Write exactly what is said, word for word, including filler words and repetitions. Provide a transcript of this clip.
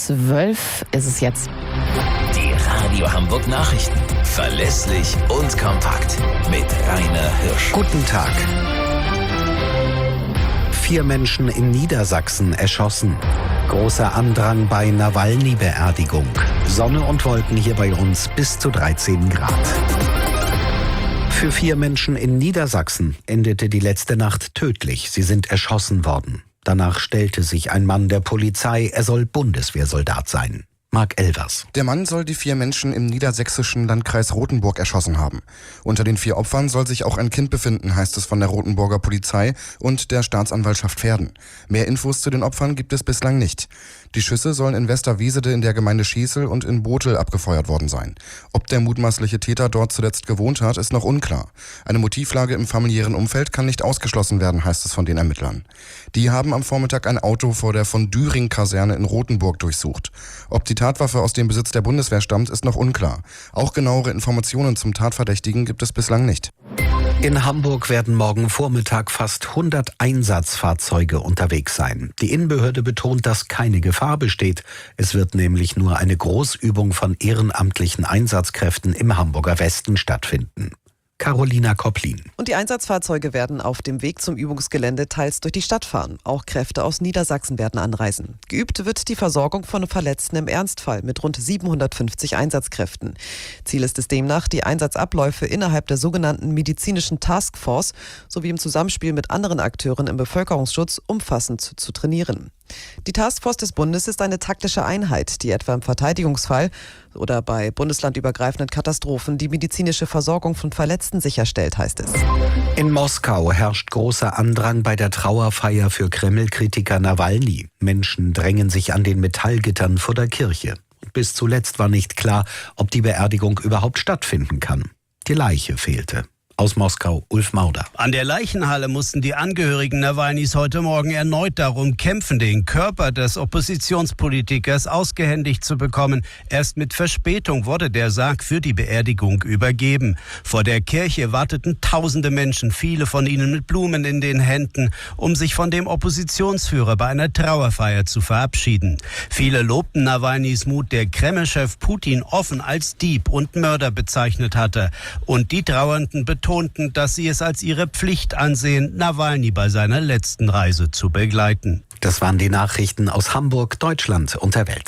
zwölf ist es jetzt. Die Radio Hamburg Nachrichten. Verlässlich und kompakt. Mit Rainer Hirsch. Guten Tag. Vier Menschen in Niedersachsen erschossen. Großer Andrang bei Nawalny-Beerdigung. Sonne und Wolken hier bei uns bis zu dreizehn Grad. Für vier Menschen in Niedersachsen endete die letzte Nacht tödlich. Sie sind erschossen worden. Danach stellte sich ein Mann der Polizei, er soll Bundeswehrsoldat sein. Marc Elvers. Der Mann soll die vier Menschen im niedersächsischen Landkreis Rothenburg erschossen haben. Unter den vier Opfern soll sich auch ein Kind befinden, heißt es von der Rothenburger Polizei und der Staatsanwaltschaft Verden. Mehr Infos zu den Opfern gibt es bislang nicht. Die Schüsse sollen in Westerwiesede in der Gemeinde Schießel und in Botel abgefeuert worden sein. Ob der mutmaßliche Täter dort zuletzt gewohnt hat, ist noch unklar. Eine Motivlage im familiären Umfeld kann nicht ausgeschlossen werden, heißt es von den Ermittlern. Die haben am Vormittag ein Auto vor der von Düring-Kaserne in Rothenburg durchsucht. Ob die Tatwaffe aus dem Besitz der Bundeswehr stammt, ist noch unklar. Auch genauere Informationen zum Tatverdächtigen gibt es bislang nicht. In Hamburg werden morgen Vormittag fast hundert Einsatzfahrzeuge unterwegs sein. Die Innenbehörde betont, dass keine Gefahr besteht. Es wird nämlich nur eine Großübung von ehrenamtlichen Einsatzkräften im Hamburger Westen stattfinden. Carolina Kopplin. Und die Einsatzfahrzeuge werden auf dem Weg zum Übungsgelände teils durch die Stadt fahren. Auch Kräfte aus Niedersachsen werden anreisen. Geübt wird die Versorgung von Verletzten im Ernstfall mit rund siebenhundertfünfzig Einsatzkräften. Ziel ist es demnach, die Einsatzabläufe innerhalb der sogenannten medizinischen Taskforce sowie im Zusammenspiel mit anderen Akteuren im Bevölkerungsschutz umfassend zu, zu trainieren. Die Taskforce des Bundes ist eine taktische Einheit, die etwa im Verteidigungsfall oder bei bundeslandübergreifenden Katastrophen die medizinische Versorgung von Verletzten sicherstellt, heißt es. In Moskau herrscht großer Andrang bei der Trauerfeier für Kreml-Kritiker Nawalny. Menschen drängen sich an den Metallgittern vor der Kirche. Bis zuletzt war nicht klar, ob die Beerdigung überhaupt stattfinden kann. Die Leiche fehlte. Aus Moskau, Ulf Mauder. An der Leichenhalle mussten die Angehörigen Nawalnys heute Morgen erneut darum kämpfen, den Körper des Oppositionspolitikers ausgehändigt zu bekommen. Erst mit Verspätung wurde der Sarg für die Beerdigung übergeben. Vor der Kirche warteten tausende Menschen, viele von ihnen mit Blumen in den Händen, um sich von dem Oppositionsführer bei einer Trauerfeier zu verabschieden. Viele lobten Nawalnys Mut, der Kreml-Chef Putin offen als Dieb und Mörder bezeichnet hatte. Und die Trauernden betonten, dass sie es als ihre Pflicht ansehen, Nawalny bei seiner letzten Reise zu begleiten. Das waren die Nachrichten aus Hamburg, Deutschland und der Welt.